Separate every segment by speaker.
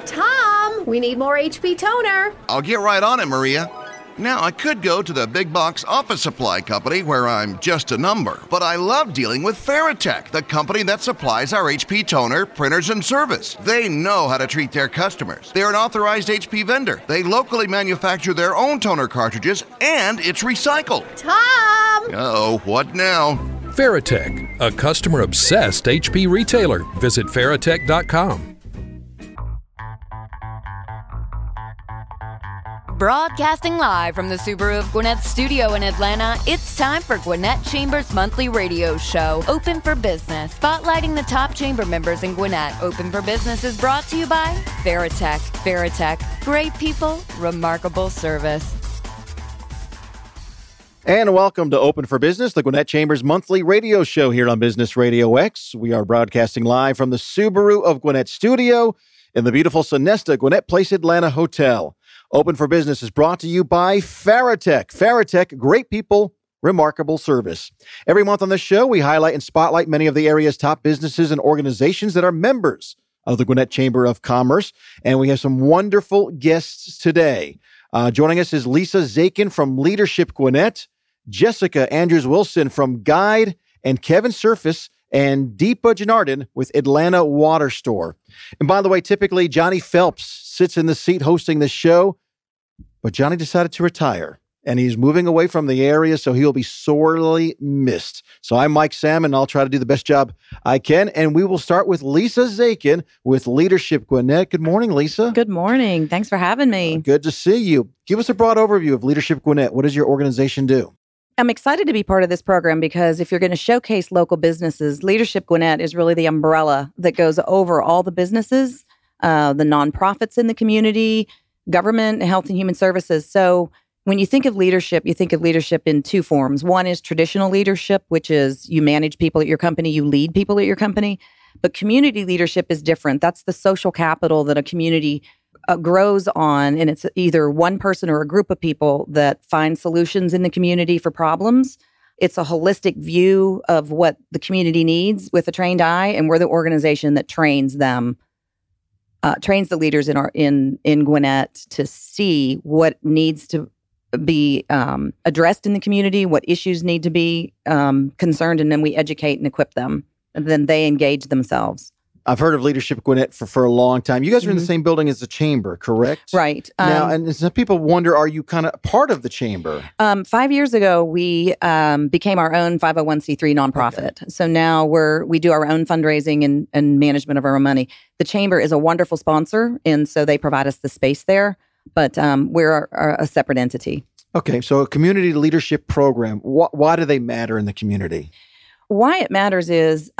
Speaker 1: Tom, we need more HP toner.
Speaker 2: I'll get right on it, Maria. Now, I could go to the big box office supply company where I'm just a number, but I love dealing with Veritech, the company that supplies our HP toner, printers, and service. They know how to treat their customers. They're an authorized HP vendor. They locally manufacture their own toner cartridges, and it's recycled.
Speaker 1: Tom!
Speaker 2: Uh-oh, what now?
Speaker 3: Veritech, a customer-obsessed HP retailer. Visit Veritech.com.
Speaker 4: Broadcasting live from the Subaru of Gwinnett studio in Atlanta, it's time for Gwinnett Chamber's monthly radio show, Open for Business, spotlighting the top chamber members in Gwinnett. Open for Business is brought to you by Veritech. Veritech, great people, remarkable service.
Speaker 5: And welcome to Open for Business, the Gwinnett Chamber's monthly radio show here on Business Radio X. We are broadcasting live from the Subaru of Gwinnett studio in the beautiful Sonesta Gwinnett Place Atlanta Hotel. Open for Business is brought to you by Veritech. Veritech, great people, remarkable service. Every month on this show, we highlight and spotlight many of the area's top businesses and organizations that are members of the Gwinnett Chamber of Commerce. And we have some wonderful guests today. Joining us is Lisa Zakin from Leadership Gwinnett, Jessica Andrews-Wilson from Guide, and Kevin Surface and Deepa Janardhan with Atlanta Water Store. And by the way, typically Johnny Phelps sits in the seat hosting the show, but Johnny decided to retire, and he's moving away from the area, so he'll be sorely missed. So I'm Mike Salmon, and I'll try to do the best job I can, and we will start with Lisa Zakin with Leadership Gwinnett. Good morning, Lisa.
Speaker 6: Good morning. Thanks for having me.
Speaker 5: Good to see you. Give us a broad overview of Leadership Gwinnett. What does your organization do?
Speaker 6: I'm excited to be part of this program because if you're going to showcase local businesses, Leadership Gwinnett is really the umbrella that goes over all the businesses, the nonprofits in the community, government, health and human services. So when you think of leadership, you think of leadership in two forms. One is traditional leadership, which is you manage people at your company, you lead people at your company. But community leadership is different. That's the social capital that a community grows on, and it's either one person or a group of people that find solutions in the community for problems. It's a holistic view of what the community needs with a trained eye, and we're the organization that trains them, trains the leaders in Gwinnett to see what needs to be addressed in the community, what issues need to be concerned, and then we educate and equip them, and then they engage themselves.
Speaker 5: I've heard of Leadership Gwinnett for a long time. You guys are in the same building as the chamber, correct?
Speaker 6: Right.
Speaker 5: Now, and some people wonder, are you kind of part of the chamber?
Speaker 6: 5 years ago, we became our own 501c3 nonprofit. Okay. So now we do our own fundraising and management of our own money. The chamber is a wonderful sponsor, and so they provide us the space there, but we're a separate entity.
Speaker 5: Okay, so a community leadership program. Why do they matter in the community?
Speaker 6: Why it matters is...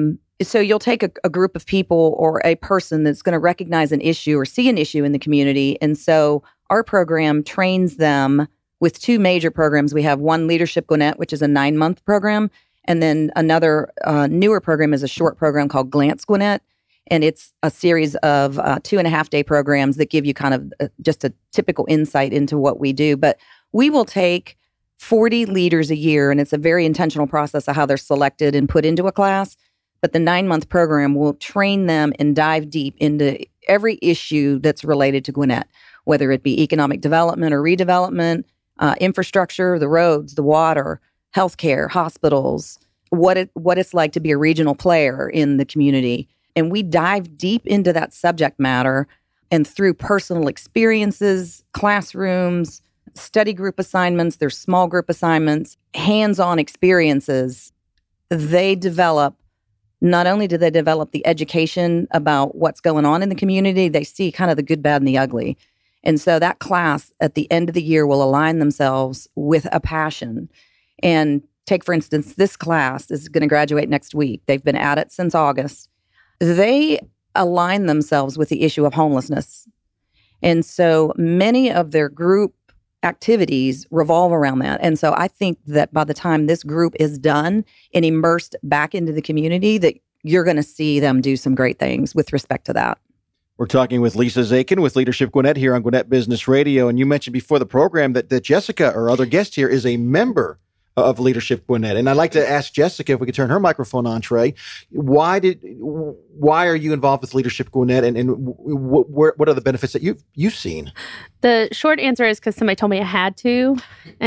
Speaker 6: So you'll take a group of people or a person that's going to recognize an issue or see an issue in the community. And so our program trains them with two major programs. We have one, Leadership Gwinnett, which is a 9-month program. And then another newer program is a short program called Glance Gwinnett. And it's a series of 2.5-day programs that give you kind of just a typical insight into what we do. But we will take 40 leaders a year, and it's a very intentional process of how they're selected and put into a class. But the 9-month program will train them and dive deep into every issue that's related to Gwinnett, whether it be economic development or redevelopment, infrastructure, the roads, the water, healthcare, hospitals, what it's like to be a regional player in the community. And we dive deep into that subject matter, and through personal experiences, classrooms, study group assignments, there's small group assignments, hands-on experiences, they develop. Not only do they develop the education about what's going on in the community, they see kind of the good, bad, and the ugly. And so that class at the end of the year will align themselves with a passion. And take, for instance, this class is going to graduate next week. They've been at it since August. They align themselves with the issue of homelessness. And so many of their group activities revolve around that. And so I think that by the time this group is done and immersed back into the community, that you're going to see them do some great things with respect to that.
Speaker 5: We're talking with Lisa Zakin with Leadership Gwinnett here on Gwinnett Business Radio. And you mentioned before the program that Jessica, our other guest here, is a member of Leadership Gwinnett. And I'd like to ask Jessica if we could turn her microphone on, Trey. Why are you involved with Leadership Gwinnett, and what are the benefits that you've seen?
Speaker 7: The short answer is because somebody told me I had to,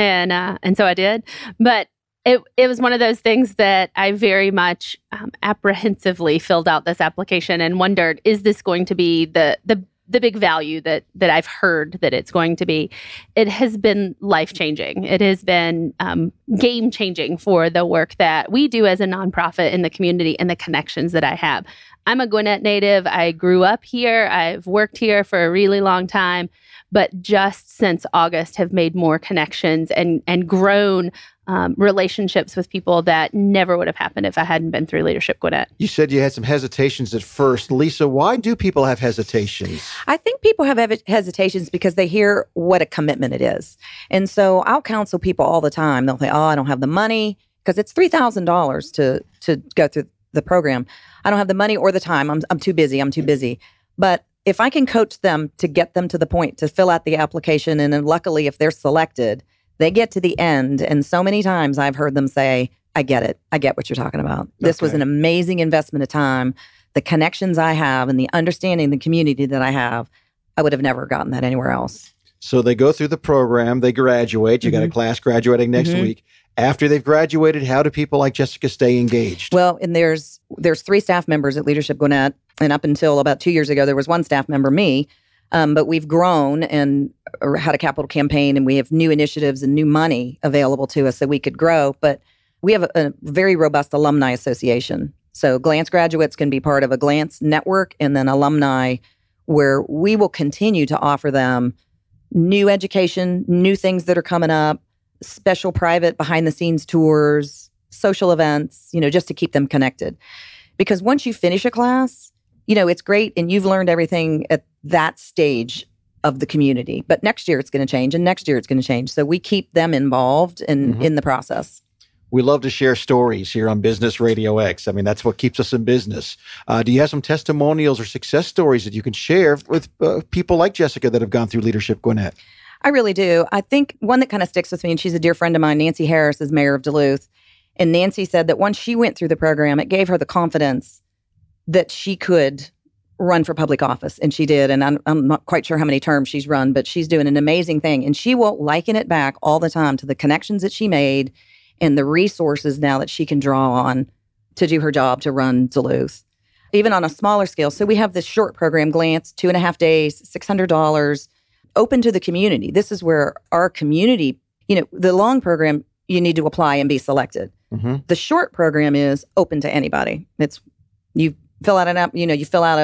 Speaker 7: and so I did. But it was one of those things that I very much apprehensively filled out this application and wondered, is this going to be the big value that I've heard that it's going to be? It has been life-changing. It has been game-changing for the work that we do as a nonprofit in the community and the connections that I have. I'm a Gwinnett native. I grew up here. I've worked here for a really long time, but just since August have made more connections and grown relationships with people that never would have happened if I hadn't been through Leadership Gwinnett.
Speaker 5: You said you had some hesitations at first. Lisa, why do people have hesitations?
Speaker 6: I think people have hesitations because they hear what a commitment it is. And so I'll counsel people all the time. They'll say, I don't have the money, because it's $3,000 to go through the program. I don't have the money or the time. I'm too busy. But if I can coach them to get them to the point to fill out the application, and then luckily if they're selected, they get to the end. And so many times I've heard them say, I get it. I get what you're talking about. This was an amazing investment of time. The connections I have and the understanding the community that I have, I would have never gotten that anywhere else.
Speaker 5: So they go through the program, they graduate. You got a class graduating next week. After they've graduated, how do people like Jessica stay engaged?
Speaker 6: Well, and there's 3 staff members at Leadership Gwinnett. And up until about 2 years ago, there was 1 staff member, me. But we've grown and had a capital campaign, and we have new initiatives and new money available to us so we could grow. But we have a very robust alumni association. So Glance graduates can be part of a Glance network, and then alumni, where we will continue to offer them new education, new things that are coming up, special private behind-the-scenes tours, social events, just to keep them connected. Because once you finish a class, it's great, and you've learned everything at that stage of the community. But next year it's going to change, and next year it's going to change. So we keep them involved in the process.
Speaker 5: We love to share stories here on Business Radio X. I mean, that's what keeps us in business. Do you have some testimonials or success stories that you can share with people like Jessica that have gone through Leadership Gwinnett?
Speaker 6: I really do. I think one that kind of sticks with me, and she's a dear friend of mine, Nancy Harris, is mayor of Duluth. And Nancy said that once she went through the program, it gave her the confidence that she could run for public office. And she did. And I'm not quite sure how many terms she's run, but she's doing an amazing thing. And she will liken it back all the time to the connections that she made and the resources now that she can draw on to do her job to run Duluth, even on a smaller scale. So we have this short program, Glance, 2.5 days, $600, open to the community. This is where our community, the long program, you need to apply and be selected. The short program is open to anybody. It's you fill out an app, you fill out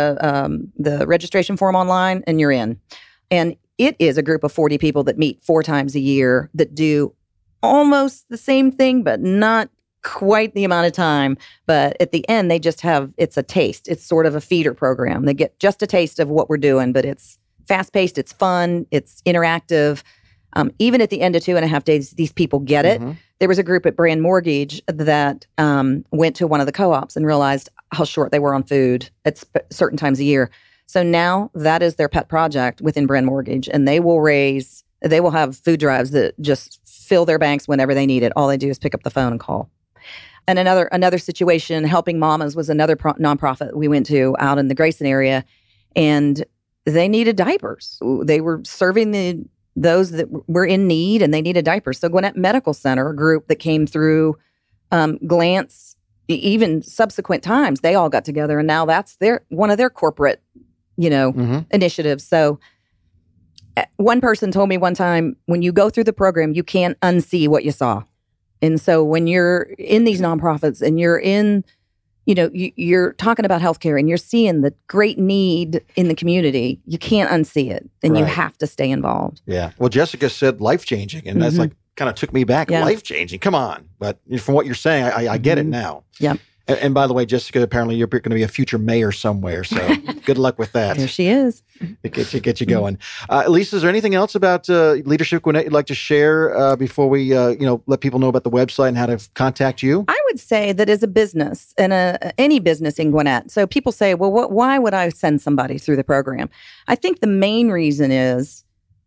Speaker 6: the registration form online and you're in. And it is a group of 40 people that meet 4 times a year that do almost the same thing, but not quite the amount of time. But at the end, they just it's a taste. It's sort of a feeder program. They get just a taste of what we're doing, but it's fast-paced, it's fun, it's interactive. Even at the end of 2.5 days, these people get it. There was a group at Brand Mortgage that went to one of the co-ops and realized how short they were on food at certain times a year. So now that is their pet project within Brand Mortgage, and they will have food drives that just fill their banks whenever they need it. All they do is pick up the phone and call. And another situation, Helping Mamas, was another nonprofit we went to out in the Grayson area, and they needed diapers. They were serving those that were in need, and they needed diapers. So Gwinnett Medical Center, a group that came through Glance, even subsequent times, they all got together, and now that's one of their corporate, initiatives. So one person told me one time, when you go through the program, you can't unsee what you saw. And so when you're in these nonprofits and you're in, you're talking about healthcare and you're seeing the great need in the community, you can't unsee it, and you have to stay involved. Yeah.
Speaker 5: Well, Jessica said life-changing, and that's kind of took me back. Yeah. Life-changing. Come on. But from what you're saying, I get it now.
Speaker 6: Yeah.
Speaker 5: And by the way, Jessica, apparently you're going to be a future mayor somewhere. So good luck with that.
Speaker 6: There she is.
Speaker 5: Get you going. Lisa, is there anything else about Leadership Gwinnett you'd like to share before we let people know about the website and how to contact you?
Speaker 6: I would say that as a business and any business in Gwinnett, so people say, well, why would I send somebody through the program? I think the main reason is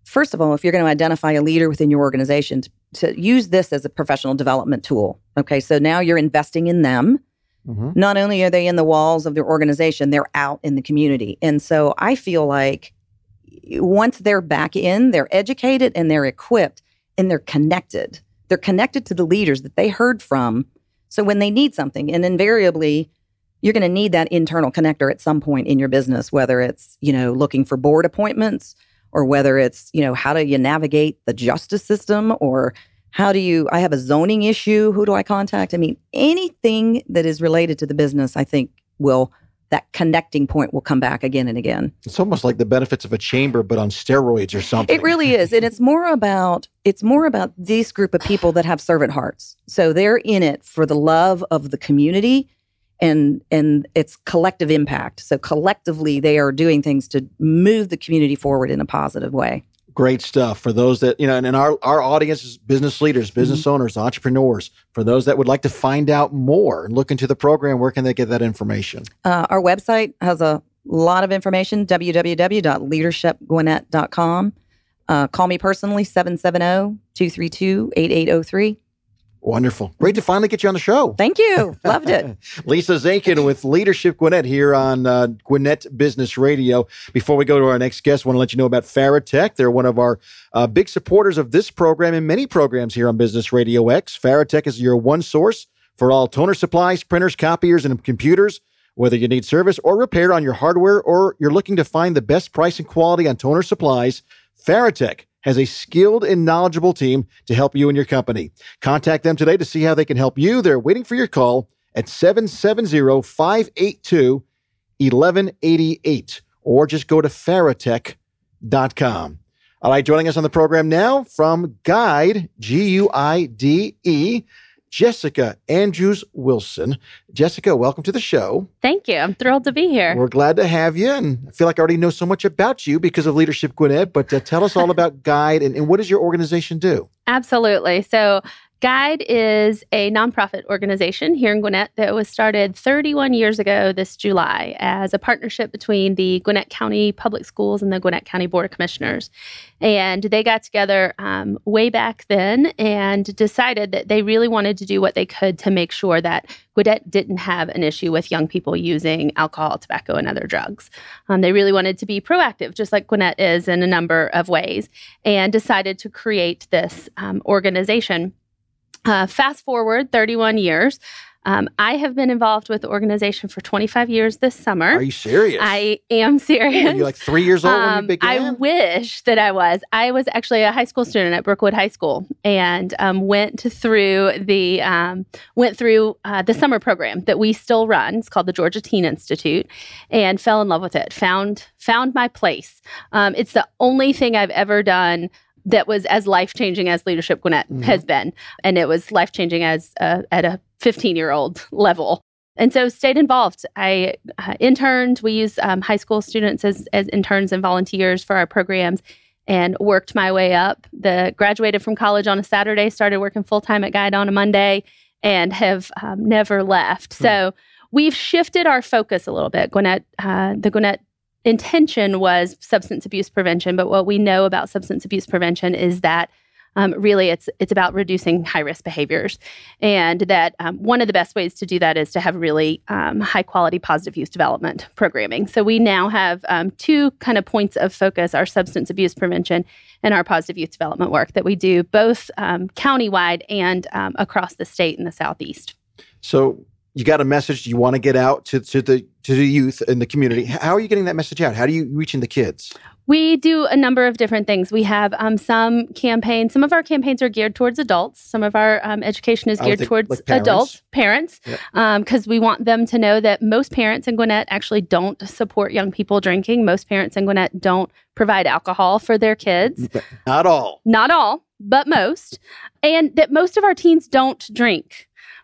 Speaker 6: first of all, if you're going to identify a leader within your organization, to use this as a professional development tool. Okay, so now you're investing in them. Mm-hmm. Not only are they in the walls of their organization, they're out in the community. And so I feel like once they're back in, they're educated and they're equipped and they're connected. They're connected to the leaders that they heard from. So when they need something, and invariably, you're going to need that internal connector at some point in your business, whether it's, looking for board appointments, or whether it's, how do you navigate the justice system, or I have a zoning issue, who do I contact? I mean, anything that is related to the business, I think that connecting point will come back again and again.
Speaker 5: It's almost like the benefits of a chamber, but on steroids or something.
Speaker 6: It really is. And it's more about this group of people that have servant hearts. So they're in it for the love of the community and its collective impact. So collectively, they are doing things to move the community forward in a positive way.
Speaker 5: Great stuff for those that, and our audience is business leaders, business owners, entrepreneurs. For those that would like to find out more and look into the program, where can they get that information? Our
Speaker 6: website has a lot of information, www.leadershipgwinnett.com. Call me personally, 770-232-8803.
Speaker 5: Wonderful. Great to finally get you on the show.
Speaker 6: Thank you. Loved it.
Speaker 5: Lisa Zakin with Leadership Gwinnett here on Gwinnett Business Radio. Before we go to our next guest, I want to let you know about Faratech. They're one of our big supporters of this program and many programs here on Business Radio X. Faratech is your one source for all toner supplies, printers, copiers, and computers. Whether you need service or repair on your hardware, or you're looking to find the best price and quality on toner supplies, Faratech has a skilled and knowledgeable team to help you and your company. Contact them today to see how they can help you. They're waiting for your call at 770-582-1188, or just go to faratech.com. All right, joining us on the program now from Guide, Guide, Jessica Andrews-Wilson. Jessica, welcome to the show.
Speaker 7: Thank you. I'm thrilled to be here.
Speaker 5: We're glad to have you, and I feel like I already know so much about you because of Leadership Gwinnett, but tell us all about Guide and what does your organization do?
Speaker 7: Absolutely. So Guide is a nonprofit organization here in Gwinnett that was started 31 years ago this July as a partnership between the Gwinnett County Public Schools and the Gwinnett County Board of Commissioners. And they got together way back then and decided that they really wanted to do what they could to make sure that Gwinnett didn't have an issue with young people using alcohol, tobacco, and other drugs. They really wanted to be proactive, just like Gwinnett is in a number of ways, and decided to create this organization. Fast forward 31 years. I have been involved with the organization for 25 years this summer.
Speaker 5: Are you serious?
Speaker 7: I am serious.
Speaker 5: Were you like 3 years old when you began?
Speaker 7: I wish that I was. I was actually a high school student at Brookwood High School and went through the summer program that we still run. It's called the Georgia Teen Institute, and fell in love with it. Found my place. It's the only thing I've ever done that was as life-changing as Leadership Gwinnett has been. And it was life-changing as at a 15-year-old level. And so stayed involved. I interned. We use high school students as interns and volunteers for our programs, and worked my way up. Graduated from college on a Saturday, started working full-time at Guide on a Monday, and have never left. So we've shifted our focus a little bit. The Gwinnett intention was substance abuse prevention, but what we know about substance abuse prevention is that really it's about reducing high-risk behaviors, and that one of the best ways to do that is to have really high-quality positive youth development programming. So we now have two kind of points of focus: our substance abuse prevention and our positive youth development work that we do both countywide and across the state in the Southeast.
Speaker 5: So you got a message you want to get out to the youth in the community. How are you getting that message out? How are you reaching the kids?
Speaker 7: We do a number of different things. We have some campaigns. Some of our campaigns are geared towards adults. Some of our education is geared towards like parents, because we want them to know that most parents in Gwinnett actually don't support young people drinking. Most parents in Gwinnett don't provide alcohol for their kids.
Speaker 5: Not all.
Speaker 7: Not all, but most. And that most of our teens don't drink.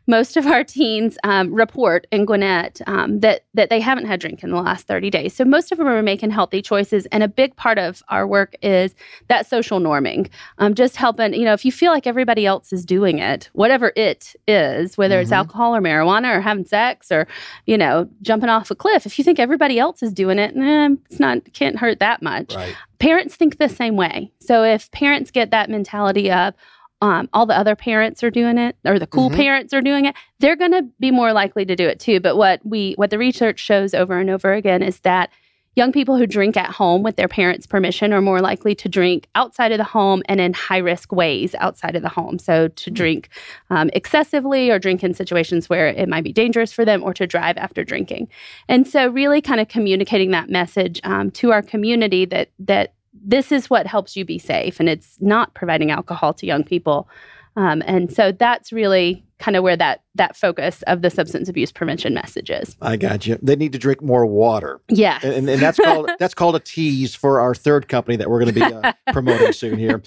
Speaker 7: most of our teens report in Gwinnett that they haven't had drink in the last 30 days. So most of them are making healthy choices. And a big part of our work is that social norming, just helping, if you feel like everybody else is doing it, whatever it is, whether it's alcohol or marijuana or having sex or, jumping off a cliff, if you think everybody else is doing it, can't hurt that much.
Speaker 5: Right.
Speaker 7: Parents think the same way. So if parents get that mentality of, all the other parents are doing it, or the cool parents are doing it, they're going to be more likely to do it too. But what the research shows over and over again is that young people who drink at home with their parents' permission are more likely to drink outside of the home and in high-risk ways outside of the home. So to drink excessively or drink in situations where it might be dangerous for them, or to drive after drinking. And so really kind of communicating that message to our community that this is what helps you be safe, and it's not providing alcohol to young people. And so that's really kind of where that focus of the substance abuse prevention message is.
Speaker 5: I got you. They need to drink more water.
Speaker 7: Yeah.
Speaker 5: And that's called a tease for our third company that we're going to be promoting soon here.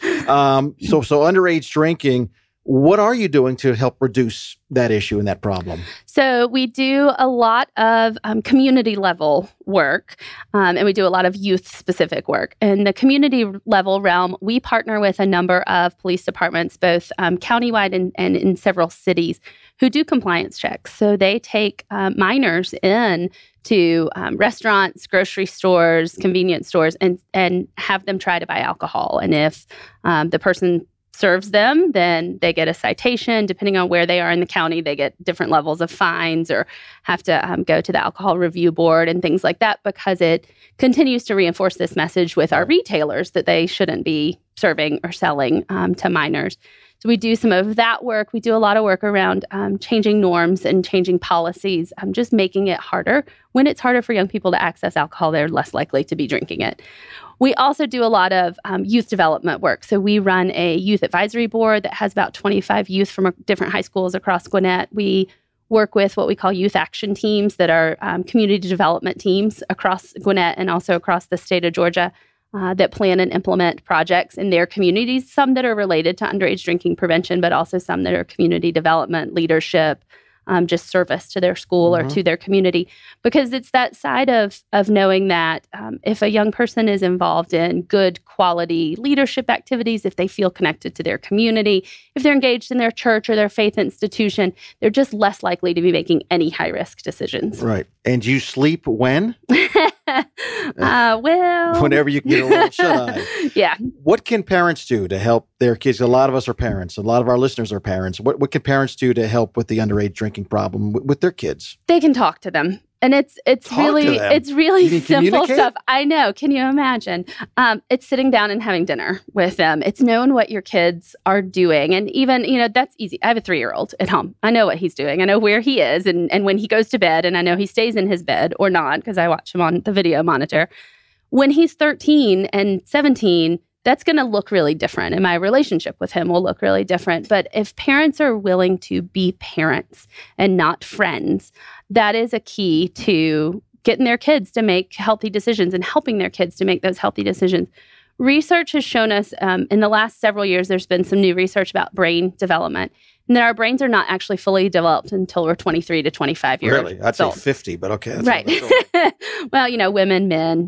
Speaker 5: So underage drinking, what are you doing to help reduce that issue and that problem?
Speaker 7: So we do a lot of community level work, and we do a lot of youth specific work. In the community level realm, we partner with a number of police departments, both countywide and in several cities, who do compliance checks. So they take minors in to restaurants, grocery stores, convenience stores, and have them try to buy alcohol. And if the person serves them, then they get a citation. Depending on where they are in the county, they get different levels of fines or have to go to the alcohol review board and things like that, because it continues to reinforce this message with our retailers that they shouldn't be serving or selling to minors. So we do some of that work. We do a lot of work around changing norms and changing policies, just making it harder. When it's harder for young people to access alcohol, they're less likely to be drinking it. We also do a lot of youth development work. So we run a youth advisory board that has about 25 youth from different high schools across Gwinnett. We work with what we call youth action teams that are community development teams across Gwinnett and also across the state of Georgia that plan and implement projects in their communities, some that are related to underage drinking prevention, but also some that are community development, leadership, just service to their school or to their community. Because it's that side of knowing that if a young person is involved in good quality leadership activities, if they feel connected to their community, if they're engaged in their church or their faith institution, they're just less likely to be making any high-risk decisions.
Speaker 5: Right. And you sleep when?
Speaker 7: Well...
Speaker 5: Whenever you can get a little shut-eye.
Speaker 7: Yeah.
Speaker 5: What can parents do to help their kids? A lot of us are parents. A lot of our listeners are parents. What can parents do to help with the underage drinking problem with their kids?
Speaker 7: They can talk to them. And it's really simple stuff. I know. Can you imagine? It's sitting down and having dinner with them. It's knowing what your kids are doing. And even, that's easy. I have a 3-year-old at home. I know what he's doing. I know where he is and when he goes to bed. And I know he stays in his bed or not, because I watch him on the video monitor. When he's 13 and 17, that's going to look really different. And my relationship with him will look really different. But if parents are willing to be parents and not friends, that is a key to getting their kids to make healthy decisions and helping their kids to make those healthy decisions. Research has shown us in the last several years, there's been some new research about brain development, and that our brains are not actually fully developed until we're 23 to 25 years old.
Speaker 5: Really? I'd say 50, but okay. That's
Speaker 7: right. Well, women, men,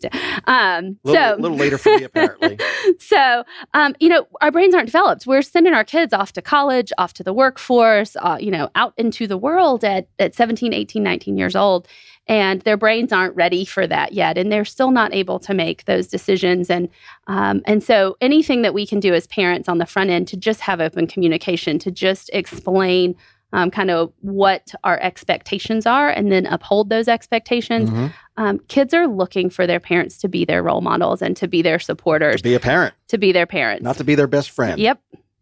Speaker 5: a little later for me, apparently.
Speaker 7: So, our brains aren't developed. We're sending our kids off to college, off to the workforce, out into the world at 17, 18, 19 years old. And their brains aren't ready for that yet. And they're still not able to make those decisions. And so anything that we can do as parents on the front end to just have open communication, to just explain kind of what our expectations are and then uphold those expectations. Kids are looking for their parents to be their role models and to be their supporters.
Speaker 5: To be a parent.
Speaker 7: To be their parents.
Speaker 5: Not to be their best friend.
Speaker 7: Yep.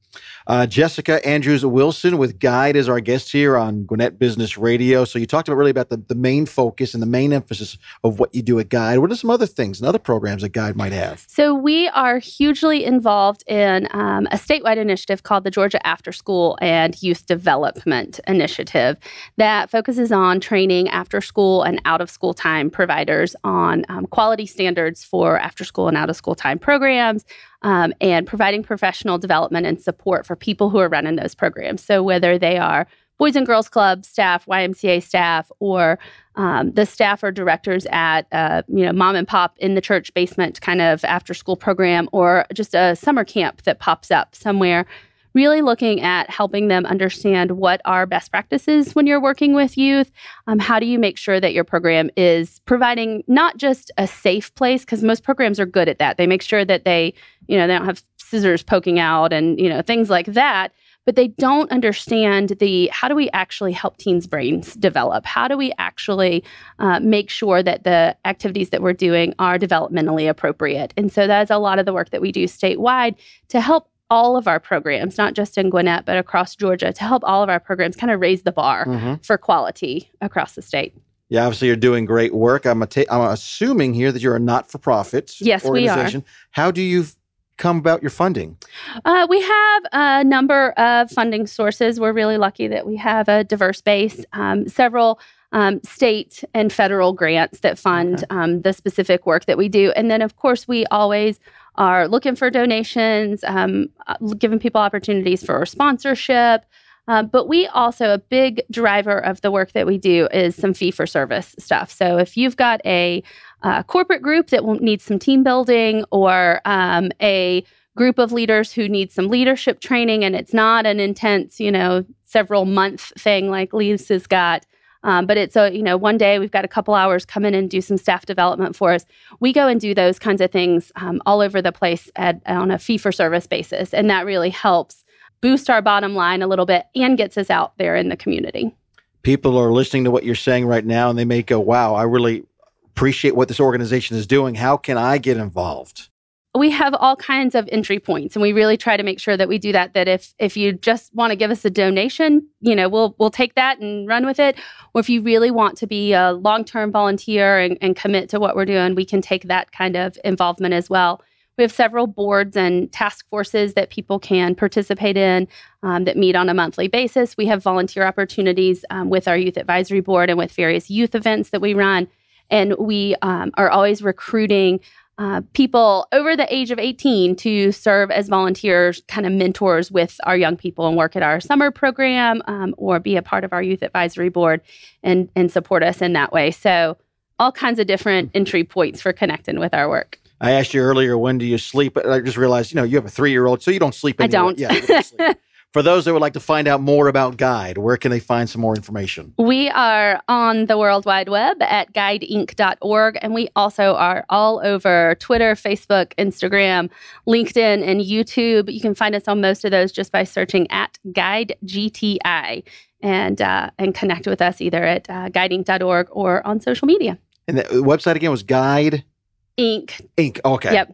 Speaker 5: Jessica Andrews-Wilson with Guide is our guest here on Gwinnett Business Radio. So you talked about the main focus and the main emphasis of what you do at Guide. What are some other things and other programs that Guide might have? So
Speaker 7: we are hugely involved in a statewide initiative called the Georgia After School and Youth Development Initiative that focuses on training after school and out of school time providers on quality standards for after school and out of school time programs. And providing professional development and support for people who are running those programs. So whether they are Boys and Girls Club staff, YMCA staff, or the staff or directors at, mom and pop in the church basement kind of after school program, or just a summer camp that pops up somewhere. Really looking at helping them understand what are best practices when you're working with youth. How do you make sure that your program is providing not just a safe place, because most programs are good at that. They make sure that they don't have scissors poking out and, things like that. But they don't understand how do we actually help teens' brains develop? How do we actually make sure that the activities that we're doing are developmentally appropriate? And so that's a lot of the work that we do statewide to help all of our programs, not just in Gwinnett, but across Georgia, to help all of our programs kind of raise the bar for quality across the state.
Speaker 5: Yeah, obviously you're doing great work. I'm assuming here that you're a not-for-profit organization.
Speaker 7: We are.
Speaker 5: How do you come about your funding?
Speaker 7: We have a number of funding sources. We're really lucky that we have a diverse base, several state and federal grants that fund the specific work that we do. And then, of course, we always are looking for donations, giving people opportunities for sponsorship. But we also, a big driver of the work that we do is some fee-for-service stuff. So if you've got a corporate group that needs some team building, or a group of leaders who need some leadership training, and it's not an intense, several month thing like Lisa's got, but it's one day we've got a couple hours, come in and do some staff development for us. We go and do those kinds of things all over the place on a fee-for-service basis. And that really helps boost our bottom line a little bit and gets us out there in the community.
Speaker 5: People are listening to what you're saying right now, and they may go, wow, I really appreciate what this organization is doing. How can I get involved?
Speaker 7: We have all kinds of entry points, and we really try to make sure that we do that if you just want to give us a donation, we'll take that and run with it. Or if you really want to be a long-term volunteer and commit to what we're doing, we can take that kind of involvement as well. We have several boards and task forces that people can participate in that meet on a monthly basis. We have volunteer opportunities with our youth advisory board and with various youth events that we run. And we are always recruiting people over the age of 18 to serve as volunteers, kind of mentors with our young people and work at our summer program or be a part of our youth advisory board and support us in that way. So all kinds of different entry points for connecting with our work.
Speaker 5: I asked you earlier, when do you sleep? I just realized, you have a 3-year-old, so you don't sleep anymore.
Speaker 7: I don't.
Speaker 5: Yeah, you don't sleep. For those that would like to find out more about Guide, where can they find some more information?
Speaker 7: We are on the World Wide Web at guideinc.org, and we also are all over Twitter, Facebook, Instagram, LinkedIn, and YouTube. You can find us on most of those just by searching at Guide GTI and connect with us either at guideinc.org or on social media.
Speaker 5: And the website again was Guide
Speaker 7: Inc.
Speaker 5: Okay.
Speaker 7: Yep.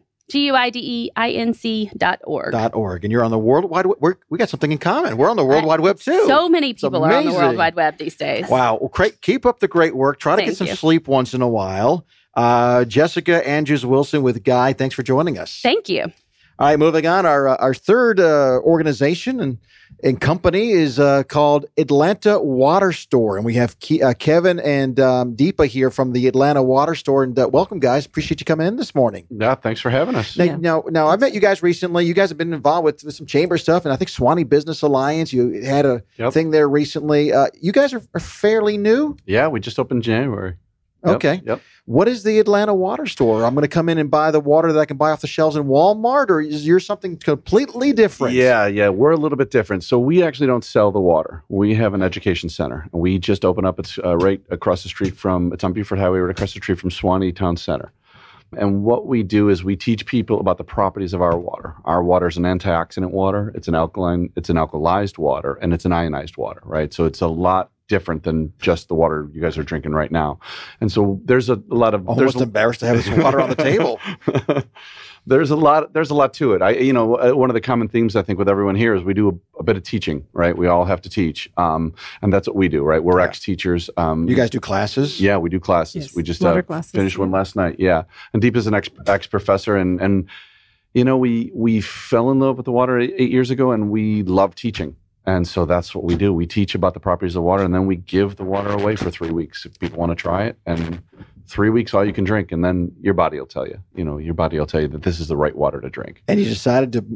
Speaker 7: GUIDEINC.org.
Speaker 5: And you're on the World Wide Web. We got something in common. We're on the World Wide Web too.
Speaker 7: So many people are on the World Wide Web these days.
Speaker 5: Wow. Well, keep up the great work. Try to get some sleep once in a while. Jessica Andrews-Wilson with Guide, thanks for joining us.
Speaker 7: Thank you.
Speaker 5: All right, moving on. Our third organization and company is called Atlanta Water Store. And we have Kevin and Deepa here from the Atlanta Water Store. And welcome, guys. Appreciate you coming in this morning.
Speaker 8: Yeah, thanks for having us.
Speaker 5: Now, I met you guys recently. You guys have been involved with some chamber stuff. And I think Suwannee Business Alliance, you had a thing there recently. You guys are fairly new?
Speaker 8: Yeah, we just opened January.
Speaker 5: Okay. Yep. What is the Atlanta Water Store? I'm going to come in and buy the water that I can buy off the shelves in Walmart, or is yours something completely different?
Speaker 8: Yeah, we're a little bit different. So we actually don't sell the water. We have an education center. We just opened up. It's right across the street it's on Beaufort Highway, right across the street from Suwannee Town Center. And what we do is we teach people about the properties of our water. Our water is an antioxidant water. It's an alkalized water, and it's an ionized water, right? So it's a lot different than just the water you guys are drinking right now. And so there's a lot of...
Speaker 5: Almost embarrassed to have this water on the table.
Speaker 8: There's a lot to it. One of the common themes I think with everyone here is we do a bit of teaching, right? We all have to teach. And that's what we do, right? We're ex-teachers.
Speaker 5: You guys do classes?
Speaker 8: Yeah, we do classes.
Speaker 9: Yes,
Speaker 8: we just
Speaker 9: classes,
Speaker 8: finished one last night. Yeah. And Deep is an ex-professor and we fell in love with the water 8 years ago, and we love teaching. And so that's what we do. We teach about the properties of water, and then we give the water away for 3 weeks if people want to try it. And 3 weeks, all you can drink. And then your body will tell you, your body will tell you that this is the right water to drink.
Speaker 5: And you decided to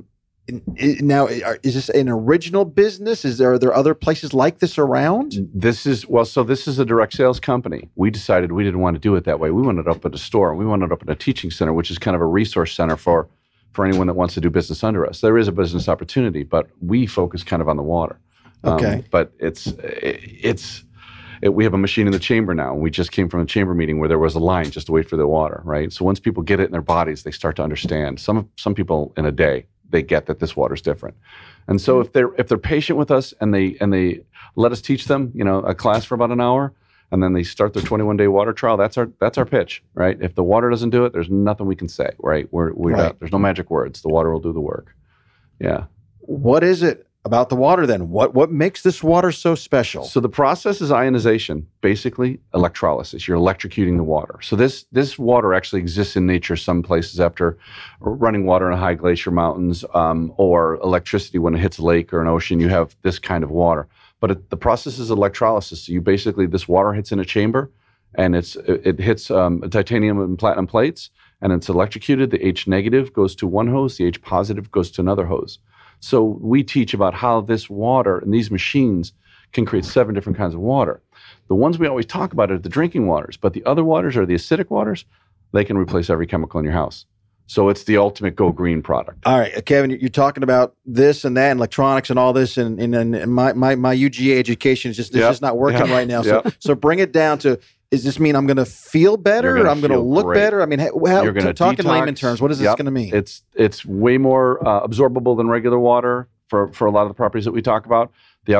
Speaker 5: Now, is this an original business? Are there other places like this around?
Speaker 8: This is a direct sales company. We decided we didn't want to do it that way. We wanted to open a store. We wanted to open a teaching center, which is kind of a resource center for anyone that wants to do business under us. There is a business opportunity, but we focus kind of on the water.
Speaker 5: Okay.
Speaker 8: But we have a machine in the chamber now. We just came from a chamber meeting where there was a line just to wait for the water, right? So once people get it in their bodies, they start to understand. Some people in a day, they get that this water's different. And so if they're patient with us and they let us teach them, a class for about an hour, and then they start their 21-day water trial, that's our pitch, right? If the water doesn't do it, there's nothing we can say, right? There's no magic words. The water will do the work. Yeah.
Speaker 5: What is it about the water then? What makes this water so special?
Speaker 8: So the process is ionization, basically electrolysis. You're electrocuting the water. So this water actually exists in nature some places after running water in high glacier mountains or electricity when it hits a lake or an ocean. You have this kind of water. But the process is electrolysis. So this water hits in a chamber and it hits titanium and platinum plates and it's electrocuted. The H negative goes to one hose. The H positive goes to another hose. So we teach about how this water and these machines can create 7 different kinds of water. The ones we always talk about are the drinking waters, but the other waters are the acidic waters. They can replace every chemical in your house. So it's the ultimate go green product.
Speaker 5: All right, Kevin, you're talking about this and that and electronics and all this, and my UGA education is just not working right now. So bring it down to, does this mean I'm going to feel better? I'm going to look better? I mean, talk in layman terms, what is this going to mean?
Speaker 8: It's way more absorbable than regular water for a lot of the properties that we talk about.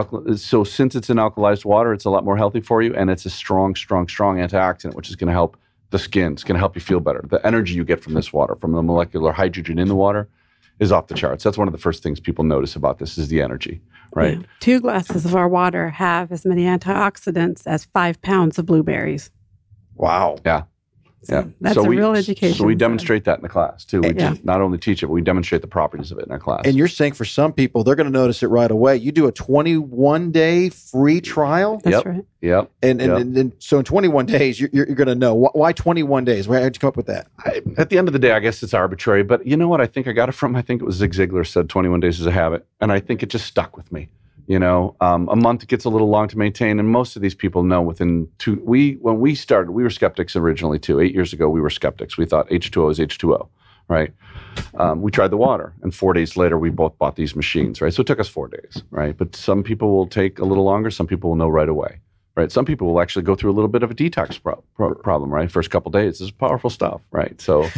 Speaker 8: So since it's an alkalized water, it's a lot more healthy for you, and it's a strong antioxidant, which is going to help the skin. It's going to help you feel better. The energy you get from this water, from the molecular hydrogen in the water, is off the charts. That's one of the first things people notice about this is the energy, right?
Speaker 9: Yeah. 2 glasses of our water have as many antioxidants as 5 pounds of blueberries.
Speaker 5: Wow.
Speaker 8: Yeah. Yeah.
Speaker 9: That's a real education.
Speaker 8: So we demonstrate that in the class too. We not only teach it, but we demonstrate the properties of it in our class.
Speaker 5: And you're saying for some people, they're going to notice it right away. You do a 21-day free trial?
Speaker 9: That's right.
Speaker 8: Yep.
Speaker 5: And so in 21 days, you're going to know. Why 21 days? Why did you come up with that?
Speaker 8: At the end of the day, I guess it's arbitrary. But you know what I think I got it from? I think it was Zig Ziglar said 21 days is a habit. And I think it just stuck with me. A month gets a little long to maintain, and most of these people know within when we started, we were skeptics originally too. 8 years ago, we were skeptics. We thought H2O is H2O, right? We tried the water, and 4 days later, we both bought these machines, right? So it took us 4 days, right? But some people will take a little longer. Some people will know right away, right? Some people will actually go through a little bit of a detox problem, right? First couple of days, this is powerful stuff, right? So,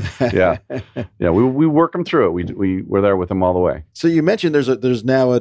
Speaker 8: we work them through it. We're there with them all the way.
Speaker 5: So you mentioned there's now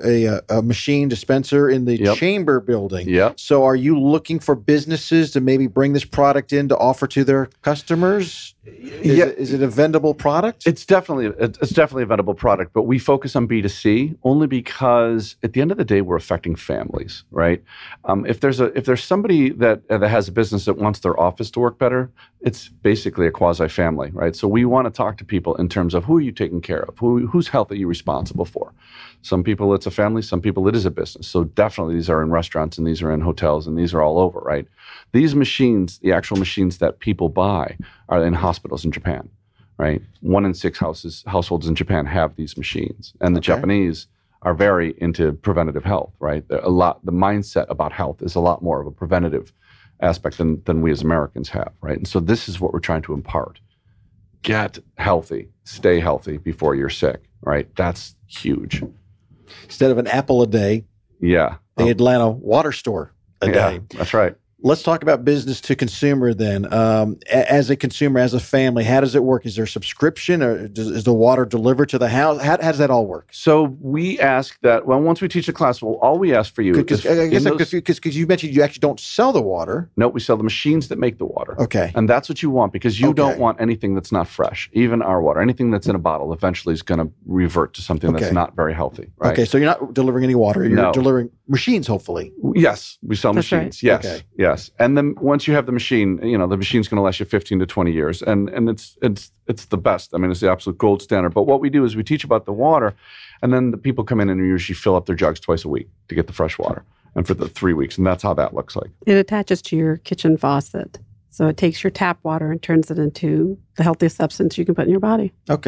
Speaker 5: a machine dispenser in the chamber building.
Speaker 8: Yep.
Speaker 5: So are you looking for businesses to maybe bring this product in to offer to their customers? Is it a vendable product?
Speaker 8: It's definitely a vendable product, but we focus on B2C only because at the end of the day, we're affecting families, right? If there's somebody that has a business that wants their office to work better, it's basically a quasi-family, right? So we want to talk to people in terms of who are you taking care of? Whose health are you responsible for? Some people it's a family, some people it is a business. So definitely these are in restaurants and these are in hotels and these are all over, right? These machines, the actual machines that people buy are in hospitals in Japan, right? 1 in 6 households in Japan have these machines. And the Japanese are very into preventative health, right? The mindset about health is a lot more of a preventative aspect than we as Americans have, right? And so this is what we're trying to impart. Get healthy, stay healthy before you're sick, right? That's huge.
Speaker 5: Instead of an apple a day, the Atlanta water store a day.
Speaker 8: That's right.
Speaker 5: Let's talk about business to consumer then. As a consumer, as a family, how does it work? Is there a subscription or is the water delivered to the house? How does that all work?
Speaker 8: So we ask that, once we teach a class, all we ask for you
Speaker 5: because you mentioned you actually don't sell the water.
Speaker 8: No, we sell the machines that make the water.
Speaker 5: Okay.
Speaker 8: And that's what you want because you don't want anything that's not fresh. Even our water, anything that's in a bottle eventually is going to revert to something that's not very healthy, right?
Speaker 5: Okay, so you're not delivering any water. You're delivering machines, hopefully.
Speaker 8: Yes, we sell machines.
Speaker 5: Right.
Speaker 8: Yes. Okay. Yes. And then once you have the machine, the machine's going to last you 15 to 20 years. And it's the best. I mean, it's the absolute gold standard. But what we do is we teach about the water, and then the people come in and usually fill up their jugs twice a week to get the fresh water. And for the 3 weeks. And that's how that looks like.
Speaker 9: It attaches to your kitchen faucet. So it takes your tap water and turns it into the healthiest substance you can put in your body.
Speaker 5: Okay.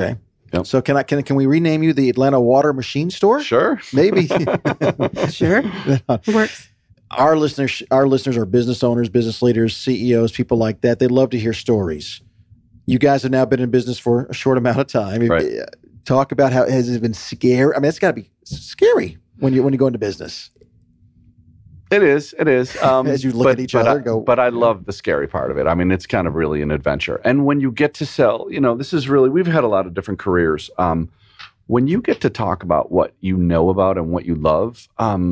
Speaker 8: Yep.
Speaker 5: So can we rename you the Atlanta Water Machine Store?
Speaker 8: Sure.
Speaker 5: Maybe.
Speaker 9: Sure. Works.
Speaker 5: Our listeners are business owners, business leaders, CEOs, people like that. They love to hear stories. You guys have now been in business for a short amount of time.
Speaker 8: Right.
Speaker 5: Talk about how has it been scary? I mean, it's got to be scary when you go into business.
Speaker 8: It is.
Speaker 5: As you look at each other and go.
Speaker 8: But I love the scary part of it. I mean, it's kind of really an adventure. And when you get to sell, this is really, we've had a lot of different careers. When you get to talk about what you know about and what you love,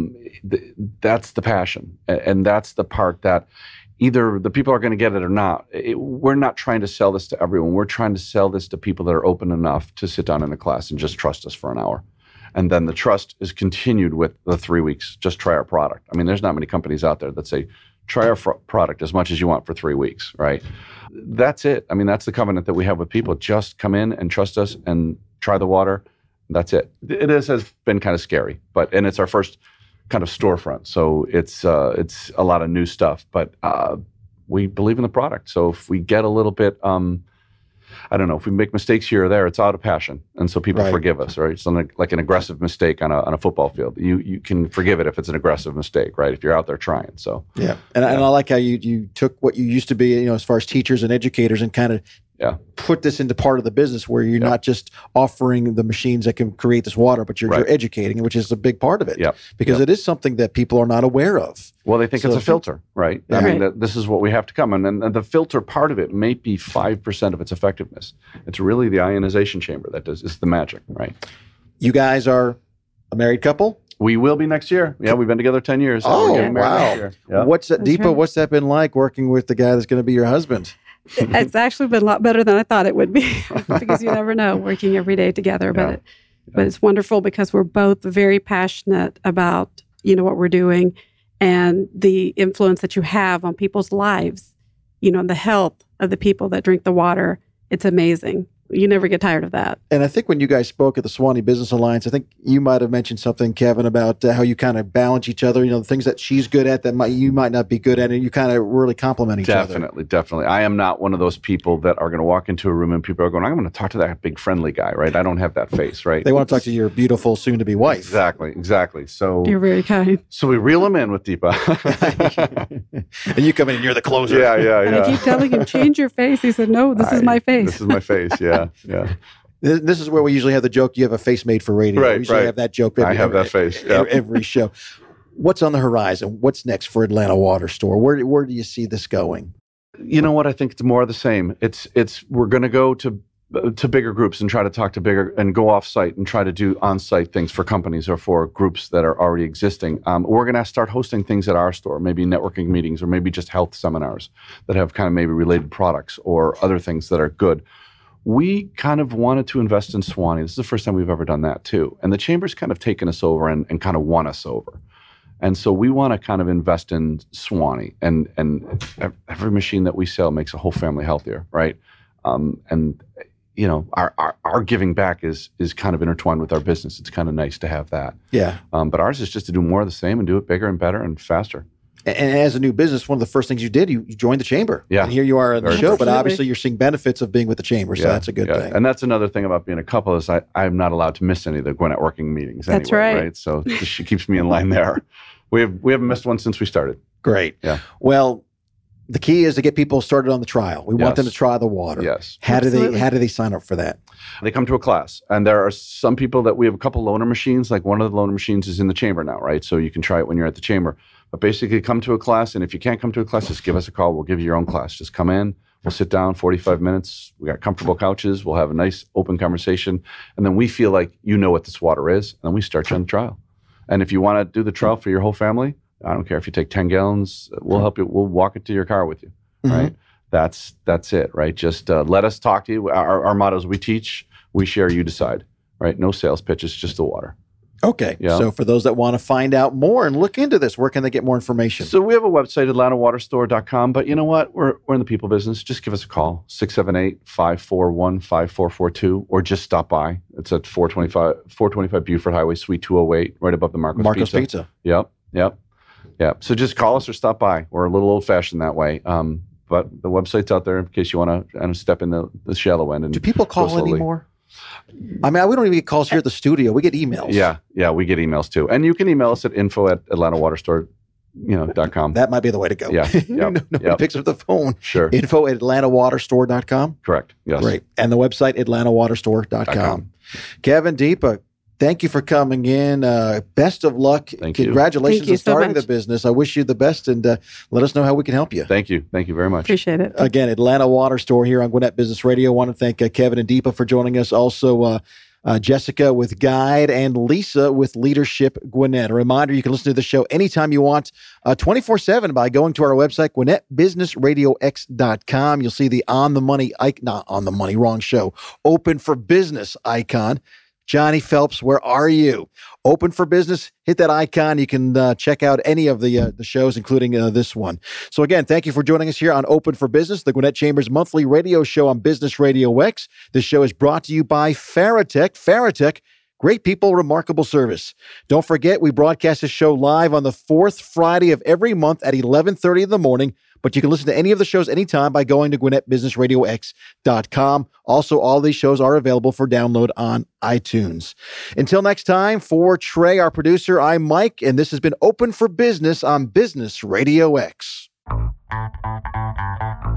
Speaker 8: that's the passion. And that's the part that either the people are going to get it or not. We're not trying to sell this to everyone. We're trying to sell this to people that are open enough to sit down in a class and just trust us for an hour. And then the trust is continued with the 3 weeks. Just try our product. I mean, there's not many companies out there that say, try our product as much as you want for 3 weeks, right? That's it. I mean, that's the covenant that we have with people. Just come in and trust us and try the water. That's it. It has been kind of scary, and it's our first kind of storefront. So it's a lot of new stuff, but we believe in the product. So if we get a little bit, I don't know, if we make mistakes here or there, it's out of passion. And so people forgive us, right? It's like an aggressive mistake on a football field. You can forgive it if it's an aggressive mistake, right? If you're out there trying. So
Speaker 5: yeah. And I like how you took what you used to be, as far as teachers and educators and kind of put this into part of the business where you're not just offering the machines that can create this water, but you're educating, which is a big part of it. Because it is something that people are not aware of.
Speaker 8: Well, they think it's a filter, right? I mean, this is what we have to come. And the filter part of it may be 5% of its effectiveness. It's really the ionization chamber that is the magic, right?
Speaker 5: You guys are a married couple?
Speaker 8: We will be next year. Yeah, we've been together 10 years.
Speaker 5: Oh, wow.
Speaker 8: Yeah.
Speaker 5: What's that, Deepa? Right. What's that been like working with the guy that's going to be your husband?
Speaker 9: It's actually been a lot better than I thought it would be because you never know working every day together. But it's wonderful because we're both very passionate about, what we're doing and the influence that you have on people's lives, and the health of the people that drink the water. It's amazing. You never get tired of that.
Speaker 5: And I think when you guys spoke at the Suwannee Business Alliance, I think you might have mentioned something, Kevin, about how you kind of balance each other, the things that she's good at that you might not be good at, and you kind of really complement each other.
Speaker 8: Definitely. I am not one of those people that are going to walk into a room and people are going, I'm going to talk to that big friendly guy, right? I don't have that face, right?
Speaker 5: They want to talk to your beautiful soon-to-be wife.
Speaker 8: Exactly. So
Speaker 9: you're very kind.
Speaker 8: So we reel him in with Deepa.
Speaker 5: And you come in and you're the closer.
Speaker 8: Yeah.
Speaker 9: And I keep telling him, change your face. He said, no, this is my face.
Speaker 8: This is my face, yeah.
Speaker 5: This is where we usually have the joke, you have a face made for radio. We usually have that joke.
Speaker 8: I have that face.
Speaker 5: Every show. What's on the horizon? What's next for Atlanta Water Store? Where do you see this going?
Speaker 8: You know what? I think it's more of the same. We're going to go to bigger groups and try to talk to bigger and go off site and try to do on site things for companies or for groups that are already existing. We're going to start hosting things at our store, maybe networking meetings or maybe just health seminars that have kind of maybe related products or other things that are good. We kind of wanted to invest in Suwannee. This is the first time we've ever done that too. And the chamber's kind of taken us over and kind of won us over. And so we want to kind of invest in Suwannee. And every machine that we sell makes a whole family healthier, right? And our giving back is kind of intertwined with our business. It's kind of nice to have that.
Speaker 5: Yeah.
Speaker 8: But ours is just to do more of the same and do it bigger and better and faster.
Speaker 5: And as a new business, one of the first things you did, you joined the chamber.
Speaker 8: Yeah.
Speaker 5: And here you are on the show, but obviously you're seeing benefits of being with the chamber, so that's a good thing.
Speaker 8: And that's another thing about being a couple is I'm not allowed to miss any of the Gwinnett working meetings anyway,
Speaker 9: that's right.
Speaker 8: So she keeps me in line there. We haven't missed one since we started.
Speaker 5: Great.
Speaker 8: Yeah.
Speaker 5: Well, the key is to get people started on the trial. We want them to try the water.
Speaker 8: Yes.
Speaker 5: How do they sign up for that?
Speaker 8: They come to a class, and there are some people that we have a couple loaner machines. Like one of the loaner machines is in the chamber now, right? So you can try it when you're at the chamber. But basically, come to a class, and if you can't come to a class, just give us a call. We'll give you your own class. Just come in. We'll sit down 45 minutes. We got comfortable couches. We'll have a nice open conversation, and then we feel like you know what this water is, and then we start you on the trial. And if you want to do the trial for your whole family, I don't care if you take 10 gallons. We'll help you. We'll walk it to your car with you, right? That's it, right? Just let us talk to you. Our motto is we teach, we share, you decide, right? No sales pitches, just the water.
Speaker 5: Okay.
Speaker 8: Yeah.
Speaker 5: So for those that want to find out more and look into this, where can they get more information?
Speaker 8: So we have a website, atlantawaterstore.com. But you know what? We're in the people business. Just give us a call, 678-541-5442, or just stop by. It's at 425 Buford Highway, Suite 208, right above the Marco's Pizza. Yep. So just call us or stop by. We're a little old-fashioned that way. But the website's out there in case you want to step in the shallow end. And
Speaker 5: do people call anymore? I mean, we don't even get calls here at the studio. We get emails.
Speaker 8: Yeah, we get emails too. And you can email us at info@atlantawaterstore.com.
Speaker 5: That might be the way to go.
Speaker 8: Yeah. Yep.
Speaker 5: Nobody picks up the phone.
Speaker 8: Sure.
Speaker 5: info@atlantawaterstore.com.
Speaker 8: Correct. Yes.
Speaker 5: Great. And the website, atlantawaterstore.com. Kevin Deepa, thank you for coming in. Best of luck.
Speaker 8: Thank you.
Speaker 5: Congratulations
Speaker 9: Thank you
Speaker 5: on
Speaker 9: so
Speaker 5: starting the
Speaker 9: much.
Speaker 5: business. I wish you the best, and let us know how we can help you.
Speaker 8: Thank you. Thank you very much.
Speaker 9: Appreciate it.
Speaker 5: Again, Atlanta Water Store here on Gwinnett Business Radio. I want to thank Kevin and Deepa for joining us. Also, Jessica with Guide and Lisa with Leadership Gwinnett. A reminder, you can listen to the show anytime you want, 24/7 by going to our website, GwinnettBusinessRadioX.com. You'll see the On the Money, not On the Money, wrong show, Open for Business icon. Johnny Phelps, where are you? Open for Business, hit that icon. You can check out any of the shows, including this one. So again, thank you for joining us here on Open for Business, the Gwinnett Chambers monthly radio show on Business Radio X. This show is brought to you by Faratech. Faratech, great people, remarkable service. Don't forget, we broadcast this show live on the fourth Friday of every month at 11:30 in the morning. But you can listen to any of the shows anytime by going to GwinnettBusinessRadioX.com. Also, all these shows are available for download on iTunes. Until next time, for Trey, our producer, I'm Mike, and this has been Open for Business on Business Radio X.